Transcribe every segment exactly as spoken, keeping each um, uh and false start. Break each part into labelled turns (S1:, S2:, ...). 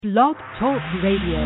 S1: Blog Talk Radio.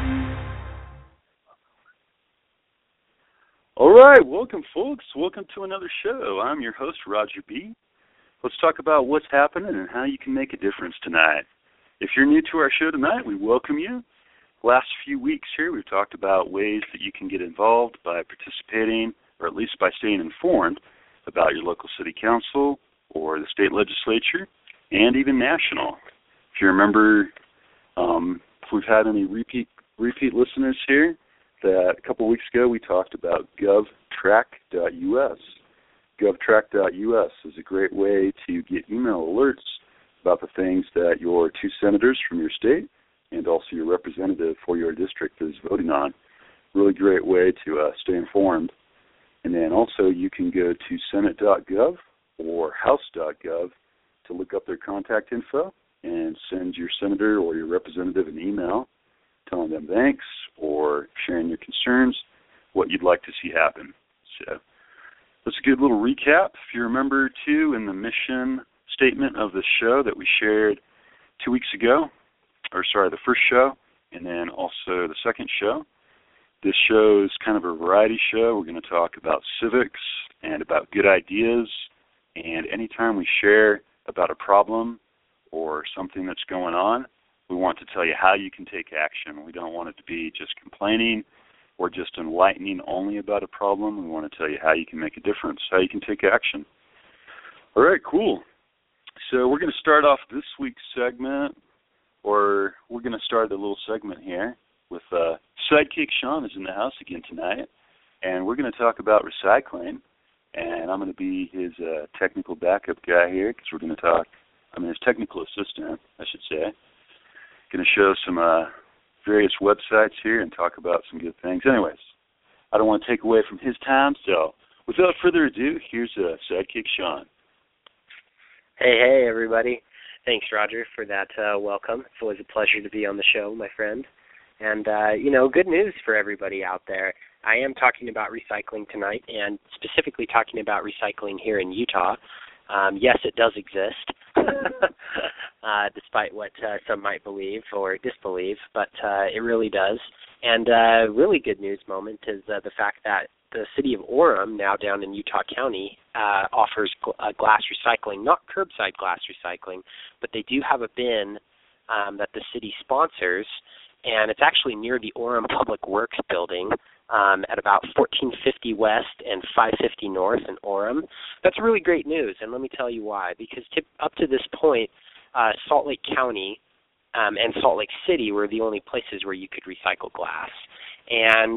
S2: All right, welcome, folks. Welcome to another show. I'm your host, Roger B. Let's talk about what's happening and how you can make a difference tonight. If you're new to our show tonight, we welcome you. Last few weeks here, we've talked about ways that you can get involved by participating, or at least by staying informed about your local city council or the state legislature, and even national. If you remember, um, if we've had any repeat repeat listeners here, that a couple weeks ago we talked about govtrack dot U S. govtrack dot U S is a great way to get email alerts about the things that your two senators from your state and also your representative for your district is voting on. Really great way to uh, stay informed. And then also you can go to senate dot gov or house dot gov to look up their contact info and send your senator or your representative an email telling them thanks or sharing your concerns, what you'd like to see happen. So that's a good little recap. If you remember, too, in the mission statement of the show that we shared two weeks ago, or sorry, the first show, and then also the second show, this show is kind of a variety show. We're going to talk about civics and about good ideas, and anytime we share about a problem or something that's going on, we want to tell you how you can take action. We don't want it to be just complaining or just enlightening only about a problem. We want to tell you how you can make a difference, how you can take action. All right, cool. So we're going to start off this week's segment, or we're going to start a little segment here with uh, Sidekick Sean is in the house again tonight, and we're going to talk about recycling, and I'm going to be his uh, technical backup guy here because we're going to talk, I mean his technical assistant, I should say. Going to show some uh, various websites here and talk about some good things. Anyways, I don't want to take away from his time, so without further ado, here's uh, Sidekick Sean.
S3: Hey, hey, everybody. Thanks, Roger, for that uh, welcome. It's always a pleasure to be on the show, my friend. And, uh, you know, good news for everybody out there. I am talking about recycling tonight, and specifically talking about recycling here in Utah. Um, yes, it does exist, uh, despite what uh, some might believe or disbelieve, but uh, it really does. And a uh, really good news moment is uh, the fact that the city of Orem, now down in Utah County, uh, offers gl- uh, glass recycling, not curbside glass recycling, but they do have a bin um, that the city sponsors, and it's actually near the Orem Public Works building, Um, at about fourteen fifty West and five fifty North in Orem. That's really great news, and let me tell you why. Because tip, up to this point, uh, Salt Lake County um, and Salt Lake City were the only places where you could recycle glass. And,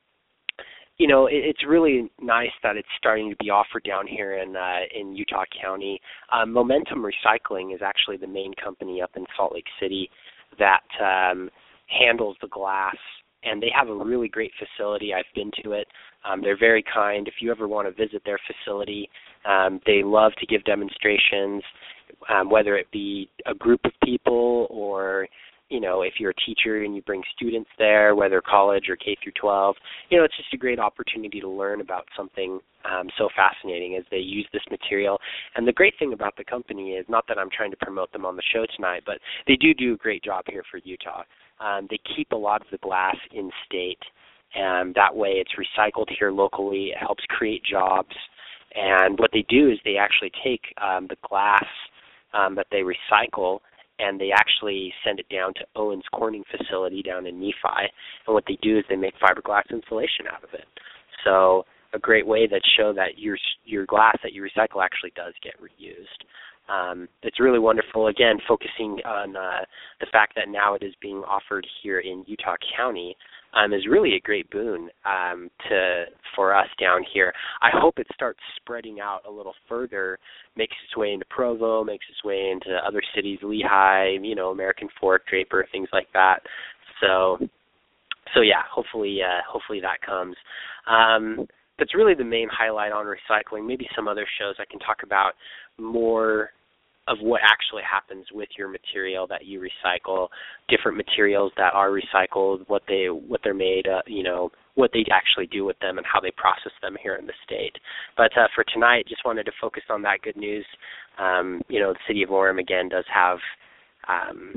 S3: you know, it, it's really nice that it's starting to be offered down here in uh, in Utah County. Um, Momentum Recycling is actually the main company up in Salt Lake City that um, handles the glass. And they have a really great facility. I've been to it. Um, they're very kind. If you ever want to visit their facility, um, they love to give demonstrations, um, whether it be a group of people or, you know, if you're a teacher and you bring students there, whether college or K through twelve. You know, it's just a great opportunity to learn about something um, so fascinating as they use this material. And the great thing about the company is, not that I'm trying to promote them on the show tonight, but they do do a great job here for Utah. Um, they keep a lot of the glass in state, and that way it's recycled here locally. It helps create jobs. And what they do is they actually take um, the glass um, that they recycle, and they actually send it down to Owens Corning facility down in Nephi. And what they do is they make fiberglass insulation out of it. So a great way that show that your your glass that you recycle actually does get reused. Um, it's really wonderful, again, focusing on uh, the fact that now it is being offered here in Utah County um, is really a great boon um, to for us down here. I hope it starts spreading out a little further, makes its way into Provo, makes its way into other cities, Lehigh, you know, American Fork, Draper, things like that. So, so yeah, hopefully, uh, hopefully that comes. Um, that's really the main highlight on recycling. Maybe some other shows I can talk about more of what actually happens with your material that you recycle, different materials that are recycled, what they what they're made, uh, you know, what they actually do with them, and how they process them here in the state. But uh, for tonight, just wanted to focus on that good news. Um, you know, the city of Orem again does have um,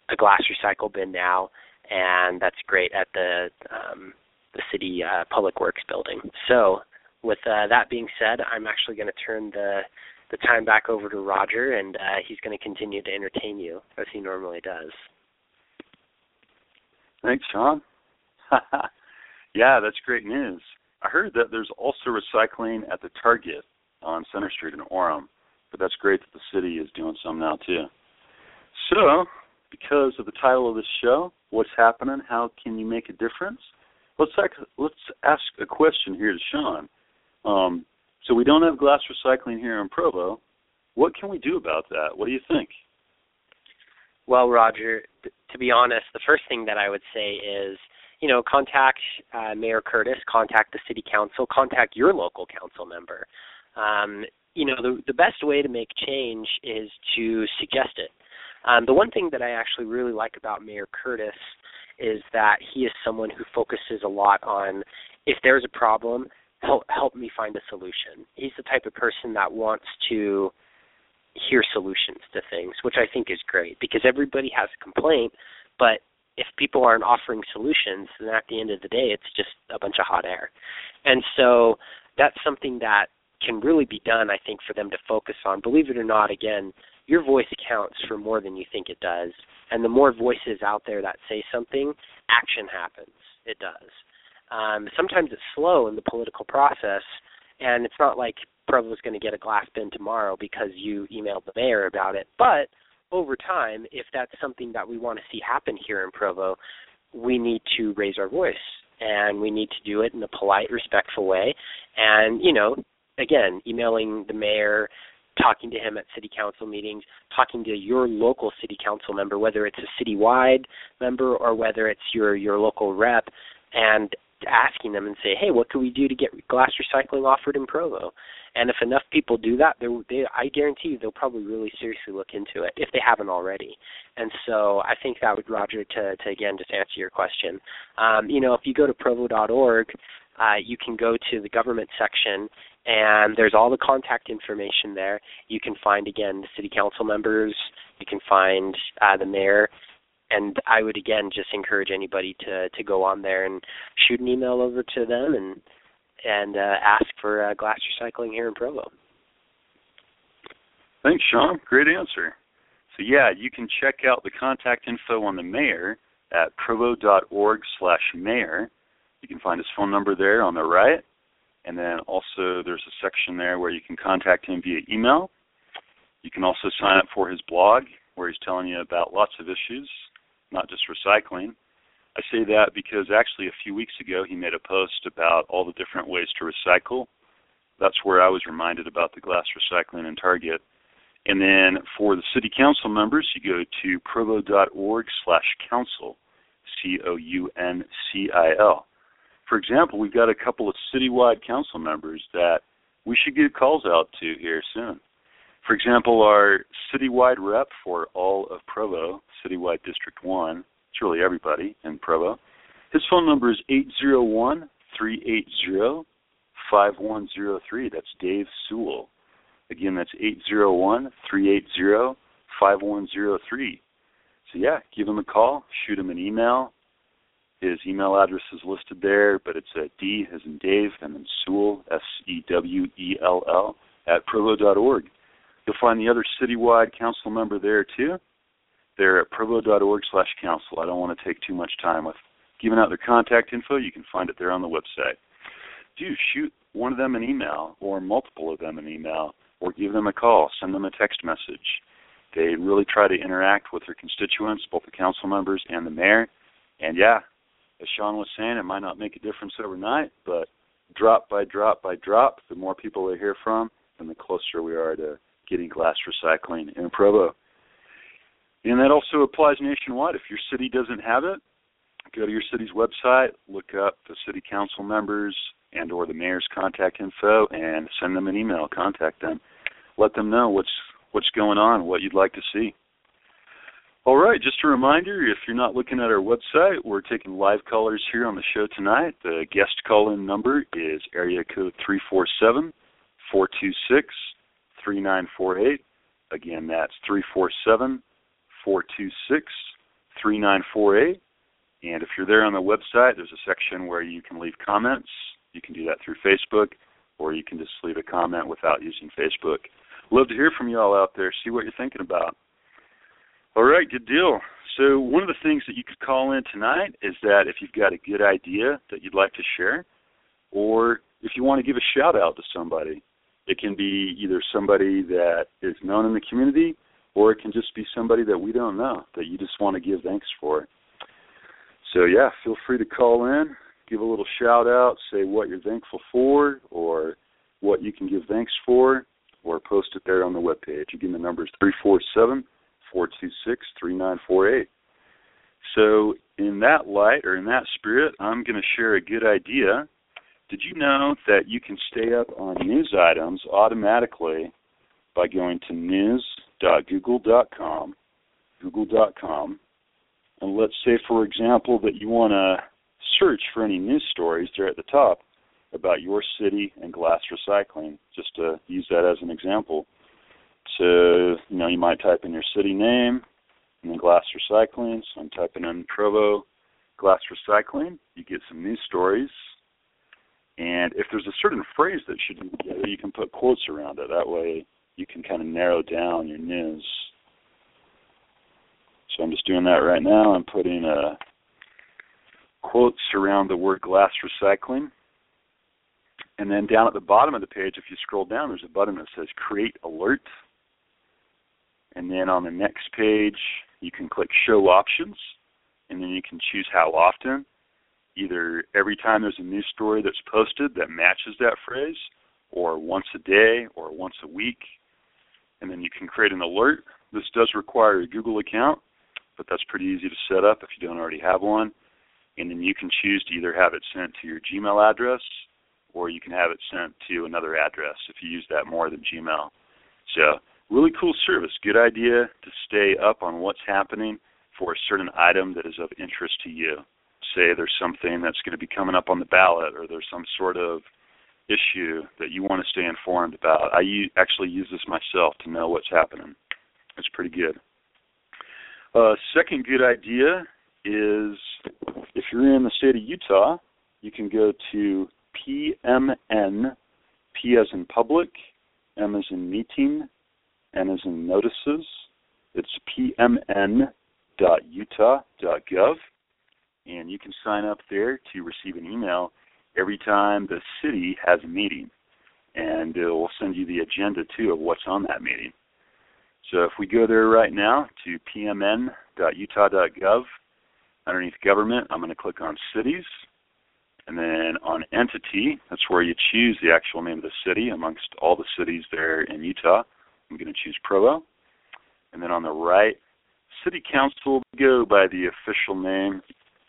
S3: a glass recycle bin now, and that's great at the um, the city uh, public works building. So with uh, that being said, I'm actually going to turn the the time back over to Roger, and uh, he's going to continue to entertain you as he normally does.
S2: Thanks, Sean. Yeah, that's great news. I heard that there's also recycling at the Target on Center Street in Orem, but that's great that the city is doing some now too. So, because of the title of this show, what's happening? How can you make a difference? Let's let's ask a question here to Sean. Um, so we don't have glass recycling here in Provo. What can we do about that? What do you think?
S3: Well, Roger, th- to be honest, the first thing that I would say is, you know, contact uh, Mayor Curtis, contact the city council, contact your local council member. Um, you know, the, the best way to make change is to suggest it. Um, the one thing that I actually really like about Mayor Curtis is that he is someone who focuses a lot on, if there's a problem, help, help me find a solution. He's the type of person that wants to hear solutions to things, which I think is great, because everybody has a complaint, but if people aren't offering solutions, then at the end of the day, it's just a bunch of hot air. And so that's something that can really be done, I think, for them to focus on. Believe it or not, again, your voice counts for more than you think it does. And the more voices out there that say something, action happens. It does. Um, sometimes it's slow in the political process, and it's not like Provo's going to get a glass bin tomorrow because you emailed the mayor about it. But over time, if that's something that we want to see happen here in Provo, we need to raise our voice, and we need to do it in a polite, respectful way. And, you know, again, emailing the mayor, talking to him at city council meetings, talking to your local city council member, whether it's a citywide member or whether it's your, your local rep, and asking them and say, hey, what can we do to get glass recycling offered in Provo? And if enough people do that, they, I guarantee you they'll probably really seriously look into it if they haven't already. And so I think that would, Roger, to, to again, just answer your question. Um, you know, if you go to provo dot org, uh, you can go to the government section, and there's all the contact information there. You can find, again, the city council members. You can find uh, the mayor. And I would, again, just encourage anybody to, to go on there and shoot an email over to them and and uh, ask for uh, glass recycling here in Provo.
S2: Thanks, Sean. Great answer. So, yeah, you can check out the contact info on the mayor at provo dot org slash mayor. You can find his phone number there on the right. And then also there's a section there where you can contact him via email. You can also sign up for his blog where he's telling you about lots of issues, not just recycling. I say that because actually a few weeks ago he made a post about all the different ways to recycle. That's where I was reminded about the glass recycling in Target. And then for the city council members, you go to provo dot org slash council, C O U N C I L. For example, we've got a couple of citywide council members that we should give calls out to here soon. For example, our citywide rep for all of Provo, Citywide District one, it's really everybody in Provo, his phone number is eight zero one, three eight zero, five one zero three. That's Dave Sewell. Again, that's eight zero one, three eight zero, five one zero three. So, yeah, give him a call, shoot him an email. His email address is listed there, but it's a D as in Dave, and then Sewell, S E W E L L, at provo dot org. You'll find the other citywide council member there, too. They're at provo dot org slash council. I don't want to take too much time with giving out their contact info. You can find it there on the website. Do shoot one of them an email or multiple of them an email or give them a call. Send them a text message. They really try to interact with their constituents, both the council members and the mayor. And, yeah, as Sean was saying, it might not make a difference overnight, but drop by drop by drop, the more people they hear from, then the closer we are to getting glass recycling in Provo. And that also applies nationwide. If your city doesn't have it, go to your city's website, look up the city council members and or the mayor's contact info, and send them an email, contact them. Let them know what's what's going on, what you'd like to see. All right, just a reminder, if you're not looking at our website, we're taking live callers here on the show tonight. The guest call-in number is area code three four seven, four two six, three nine four eight. Again, that's three four seven, four two six, three nine four eight. And if you're there on the website, there's a section where you can leave comments. You can do that through Facebook, or you can just leave a comment without using Facebook. Love to hear from you all out there, see what you're thinking about. All right, good deal. So one of the things that you could call in tonight is that if you've got a good idea that you'd like to share, or if you want to give a shout-out to somebody. It can be either somebody that is known in the community, or it can just be somebody that we don't know, that you just want to give thanks for. So, yeah, feel free to call in, give a little shout-out, say what you're thankful for, or what you can give thanks for, or post it there on the webpage. Again, the number is three four seven, four two six, three nine four eight. So in that light, or in that spirit, I'm going to share a good idea. Did you know that you can stay up on news items automatically by going to news dot google dot com, google dot com, and let's say, for example, that you want to search for any news stories there at the top about your city and glass recycling, just to use that as an example. So, you know, you might type in your city name and then glass recycling. So I'm typing in Provo glass recycling. You get some news stories. And if there's a certain phrase that should be together, you can put quotes around it. That way you can kind of narrow down your news. So I'm just doing that right now. I'm putting uh, quotes around the word glass recycling. And then down at the bottom of the page, if you scroll down, there's a button that says Create Alert. And then on the next page, you can click Show Options, and then you can choose how often. Either every time there's a news story that's posted that matches that phrase, or once a day, or once a week. And then you can create an alert. This does require a Google account, but that's pretty easy to set up if you don't already have one. And then you can choose to either have it sent to your Gmail address, or you can have it sent to another address if you use that more than Gmail. So, really cool service. Good idea to stay up on what's happening for a certain item that is of interest to you. Say there's something that's going to be coming up on the ballot, or there's some sort of issue that you want to stay informed about. I u- actually use this myself to know what's happening. It's pretty good. Uh, second good idea is if you're in the state of Utah, you can go to P M N, P as in public, M as in meeting, N as in notices. It's p m n dot utah dot gov. And you can sign up there to receive an email every time the city has a meeting. And it will send you the agenda, too, of what's on that meeting. So if we go there right now to p m n dot utah dot gov, underneath government, I'm going to click on cities. And then on entity, that's where you choose the actual name of the city amongst all the cities there in Utah. I'm going to choose Provo. And then on the right, city council, go by the official name.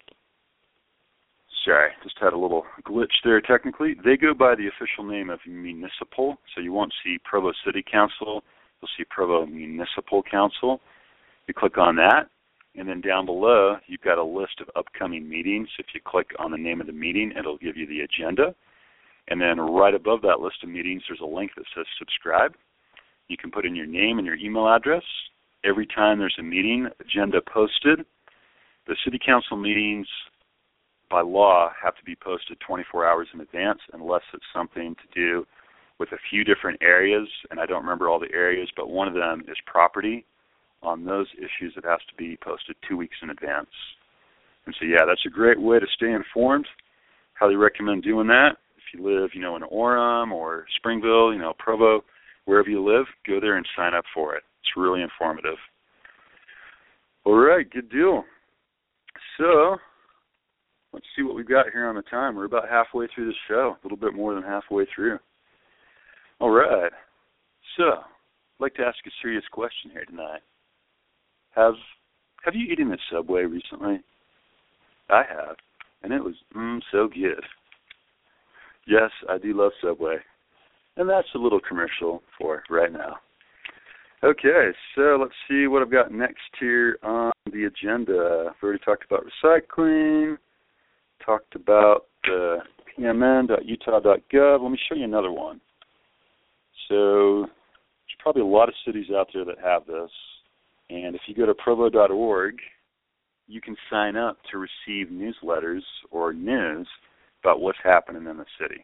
S2: Sorry, just had a little glitch there technically. They go by the official name of municipal, so you won't see Provo City Council. You'll see Provo Municipal Council. You click on that, and then down below, you've got a list of upcoming meetings. If you click on the name of the meeting, it'll give you the agenda. And then right above that list of meetings, there's a link that says subscribe. You can put in your name and your email address. Every time there's a meeting agenda posted, the city council meetings by law have to be posted twenty-four hours in advance unless it's something to do with a few different areas, and I don't remember all the areas, but one of them is property. On those issues, it has to be posted two weeks in advance. And so, yeah, that's a great way to stay informed. Highly recommend doing that. If you live, you know, in Orem or Springville, you know, Provo, wherever you live, go there and sign up for it. It's really informative. All right, good deal. So, let's see what we've got here on the time. We're about halfway through the show, a little bit more than halfway through. All right. So, I'd like to ask a serious question here tonight. Have Have you eaten at Subway recently? I have, and it was mm, so good. Yes, I do love Subway, and that's a little commercial for right now. Okay, so let's see what I've got next here on the agenda. I've already talked about recycling, talked about the p m n dot utah dot gov. Let me show you another one. So there's probably a lot of cities out there that have this. And if you go to provo dot org, you can sign up to receive newsletters or news about what's happening in the city.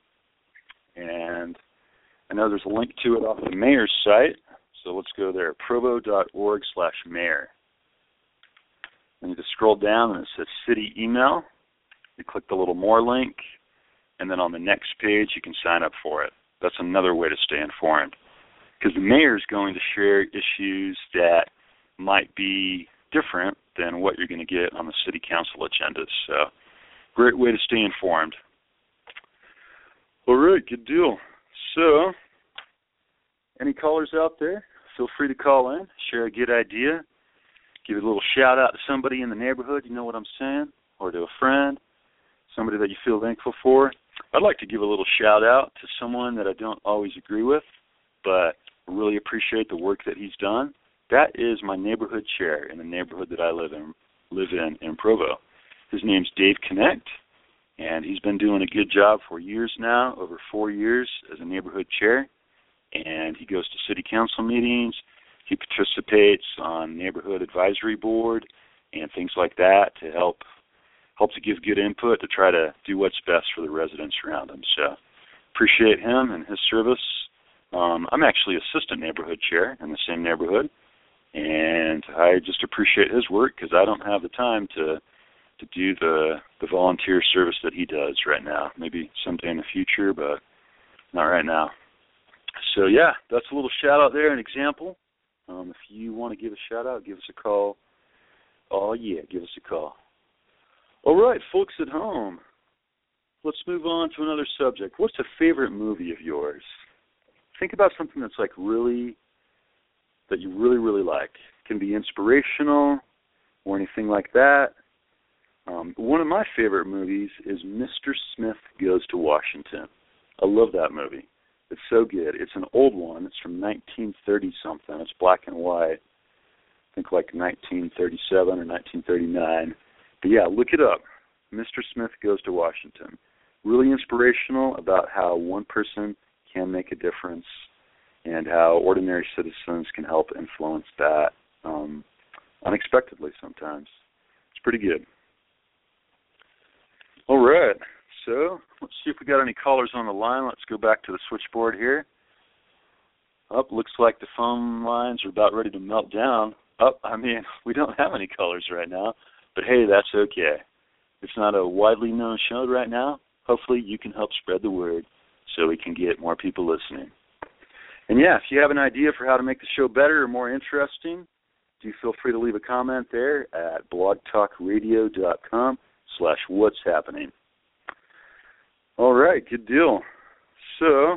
S2: And I know there's a link to it off the mayor's site, so let's go there, provo.org slash mayor. And you just scroll down and it says city email. You click the little more link, and then on the next page you can sign up for it. That's another way to stay informed, because the mayor is going to share issues that might be different than what you're going to get on the city council agendas. So, great way to stay informed. All right, good deal. So, any callers out there, feel free to call in, share a good idea, give a little shout out to somebody in the neighborhood, you know what I'm saying, or to a friend, somebody that you feel thankful for. I'd like to give a little shout out to someone that I don't always agree with, but really appreciate the work that he's done. That is my neighborhood chair in the neighborhood that I live in, live in, in Provo. His name's Dave Connect, and he's been doing a good job for years now, over four years as a neighborhood chair. And he goes to city council meetings. He participates on neighborhood advisory board and things like that to help help to give good input to try to do what's best for the residents around him. So appreciate him and his service. Um, I'm actually assistant neighborhood chair in the same neighborhood, and I just appreciate his work because I don't have the time to to do the the volunteer service that he does right now. Maybe someday in the future, but not right now. So, yeah, that's a little shout-out there, an example. Um, if you want to give a shout-out, give us a call. Oh, yeah, give us a call. All right, folks at home, let's move on to another subject. What's a favorite movie of yours? Think about something that's, like, really, that you really, really like. It can be inspirational or anything like that. Um, one of my favorite movies is Mister Smith Goes to Washington. I love that movie. It's so good. It's an old one. It's from nineteen thirty-something. It's black and white. I think like nineteen thirty-seven or nineteen thirty-nine. But, yeah, look it up. Mister Smith Goes to Washington. Really inspirational about how one person can make a difference and how ordinary citizens can help influence that um, unexpectedly sometimes. It's pretty good. All right. So let's see if we got any callers on the line. Let's go back to the switchboard here. Up, oh, looks like the phone lines are about ready to melt down. Up, oh, I mean, we don't have any callers right now, but hey, that's okay. It's not a widely known show right now. Hopefully you can help spread the word so we can get more people listening. And yeah, if you have an idea for how to make the show better or more interesting, do feel free to leave a comment there at blogtalkradio.com slash what's happening. All right, good deal. So, I'd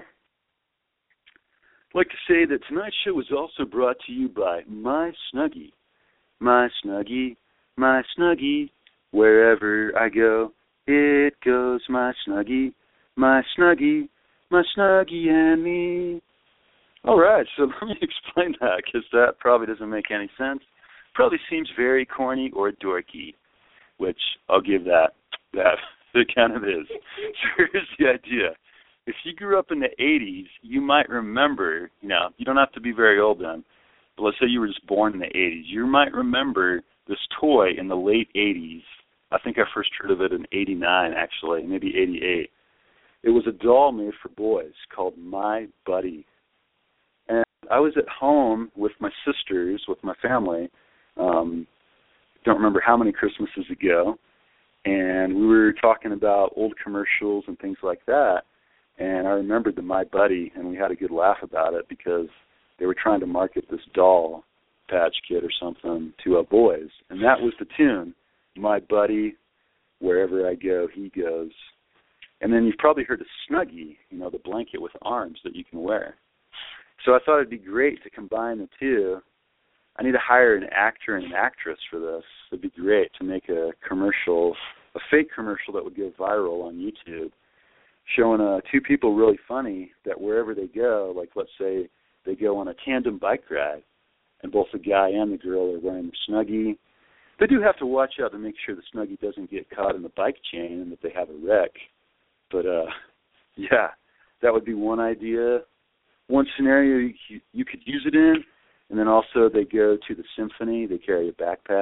S2: like to say that tonight's show was also brought to you by My Snuggie. My Snuggie, my Snuggie, wherever I go, it goes my Snuggie, my Snuggie, my Snuggie and me. All right, so let me explain that, because that probably doesn't make any sense. Probably seems very corny or dorky, which I'll give that that. It kind of is. So here's the idea. If you grew up in the eighties, you might remember, you know, you don't have to be very old then, but let's say you were just born in the eighties. You might remember this toy in the late eighties. I think I first heard of it in eighty-nine, actually, maybe eighty-eight. It was a doll made for boys called My Buddy. And I was at home with my sisters, with my family, um, don't remember how many Christmases ago, and we were talking about old commercials and things like that, and I remembered the My Buddy, and we had a good laugh about it because they were trying to market this doll, Patch Kid or something, to our boys, and that was the tune, My Buddy, wherever I go, he goes. And then you've probably heard of Snuggie, you know, the blanket with arms that you can wear. So I thought it'd be great to combine the two. I need to hire an actor and an actress for this. It'd be great to make a commercial, a fake commercial that would go viral on YouTube, showing uh, two people really funny that wherever they go, like let's say they go on a tandem bike ride, and both the guy and the girl are wearing the Snuggie. They do have to watch out to make sure the Snuggie doesn't get caught in the bike chain and that they have a wreck. But, uh, yeah, that would be one idea. One scenario you, you could use it in. And then also they go to the symphony. They carry a backpack.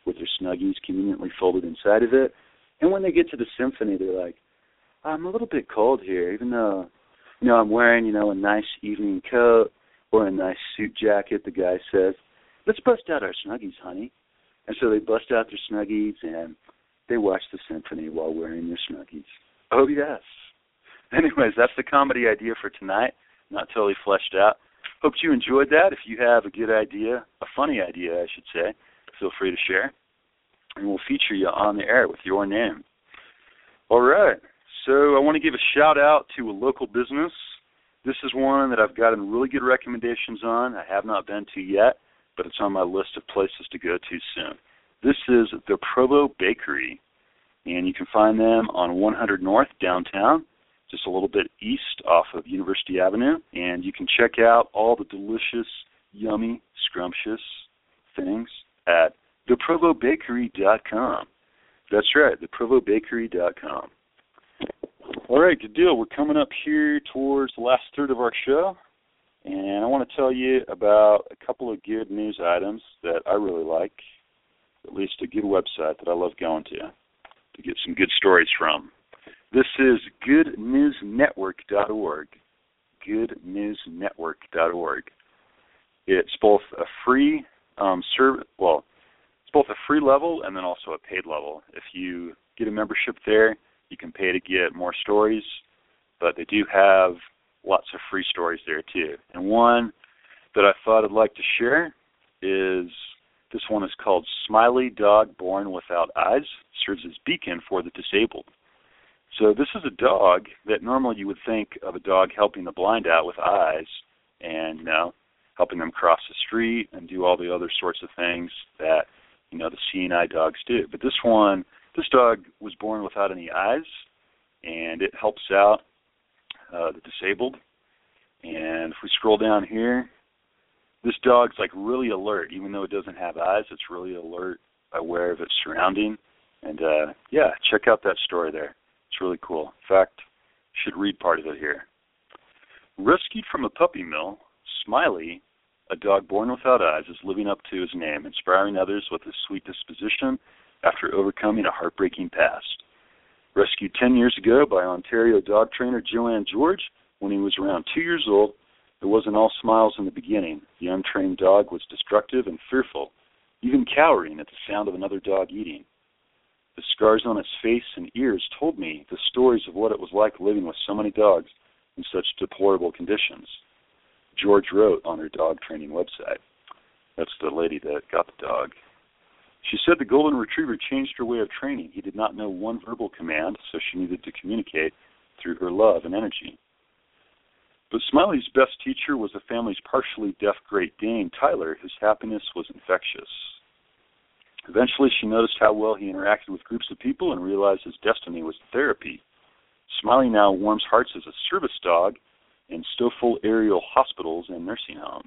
S2: with their Snuggies conveniently folded inside of it. And when they get to the symphony, they're like, I'm a little bit cold here, even though, you know, I'm wearing, you know, a nice evening coat or a nice suit jacket. The guy says, let's bust out our Snuggies, honey. And so they bust out their Snuggies and they watch the symphony while wearing their Snuggies. Oh, yes. Anyways, that's the comedy idea for tonight. Not totally fleshed out. Hope you enjoyed that. If you have a good idea, a funny idea, I should say, feel free to share. And we'll feature you on the air with your name. All right. So I want to give a shout out to a local business. This is one that I've gotten really good recommendations on. I have not been to yet, but it's on my list of places to go to soon. This is the Provo Bakery, and you can find them on one hundred North downtown, just a little bit east off of University Avenue, and you can check out all the delicious, yummy, scrumptious things at the provo bakery dot com. That's right, the provo bakery dot com. All right, good deal. We're coming up here towards the last third of our show, and I want to tell you about a couple of good news items that I really like, at least a good website that I love going to to get some good stories from. This is good news network dot org, good news network dot org. It's both a free um, serv- well, it's both a free level and then also a paid level. If you get a membership there, you can pay to get more stories, but they do have lots of free stories there too. And one that I thought I'd like to share is this one is called Smiley Dog Born Without Eyes, serves as beacon for the disabled. So this is a dog that normally you would think of a dog helping the blind out with eyes and, you know, helping them cross the street and do all the other sorts of things that, you know, the seeing eye dogs do. But this one, this dog was born without any eyes, and it helps out uh, the disabled. And if we scroll down here, this dog's like really alert. Even though it doesn't have eyes, it's really alert, aware of its surrounding. And, uh, yeah, check out that story there. It's really cool. In fact, you should read part of it here. Rescued from a puppy mill, Smiley, a dog born without eyes, is living up to his name, inspiring others with his sweet disposition after overcoming a heartbreaking past. Rescued ten years ago by Ontario dog trainer Joanne George when he was around two years old, it wasn't all smiles in the beginning. The untrained dog was destructive and fearful, even cowering at the sound of another dog eating. The scars on its face and ears told me the stories of what it was like living with so many dogs in such deplorable conditions. George wrote on her dog training website. That's the lady that got the dog. She said the golden retriever changed her way of training. He did not know one verbal command, so she needed to communicate through her love and energy. But Smiley's best teacher was the family's partially deaf Great Dane, Tyler, whose happiness was infectious. Eventually, she noticed how well he interacted with groups of people and realized his destiny was therapy. Smiley now warms hearts as a service dog in Stoffel Aerial Hospitals and nursing homes.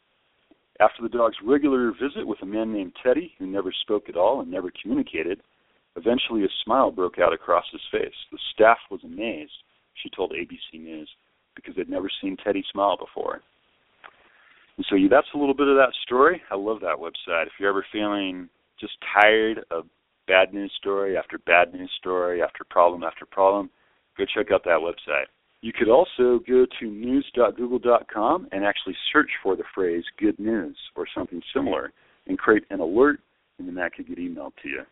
S2: After the dog's regular visit with a man named Teddy, who never spoke at all and never communicated, eventually a smile broke out across his face. The staff was amazed, she told A B C News, because they'd never seen Teddy smile before. And so that's a little bit of that story. I love that website. If you're ever feeling just tired of bad news story after bad news story after problem after problem, go check out that website. You could also go to news dot google dot com and actually search for the phrase good news or something similar and create an alert, and then that could get emailed to you.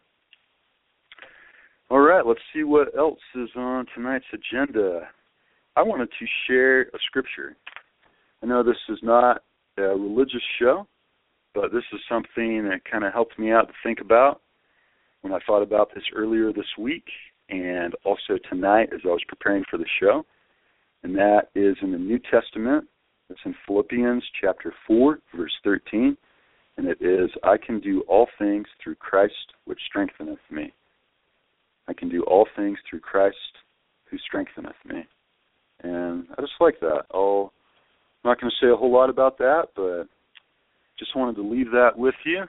S2: All right, let's see what else is on tonight's agenda. I wanted to share a scripture. I know this is not a religious show, but this is something that kind of helped me out to think about when I thought about this earlier this week and also tonight as I was preparing for the show. And that is in the New Testament. It's in Philippians chapter four, verse thirteen. And it is, I can do all things through Christ which strengtheneth me. I can do all things through Christ who strengtheneth me. And I just like that. I'll, I'm not going to say a whole lot about that, but just wanted to leave that with you.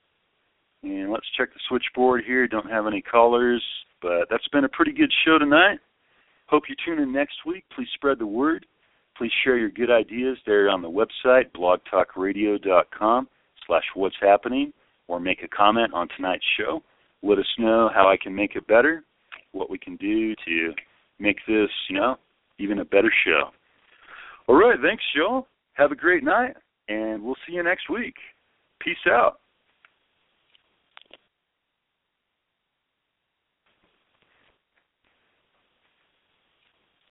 S2: And let's check the switchboard here. Don't have any callers, but that's been a pretty good show tonight. Hope you tune in next week. Please spread the word. Please share your good ideas there on the website, blog talk radio dot com slash what's happening, or make a comment on tonight's show. Let us know how I can make it better, what we can do to make this, you know, even a better show. All right, thanks, y'all. Have a great night, and we'll see you next week. Peace out.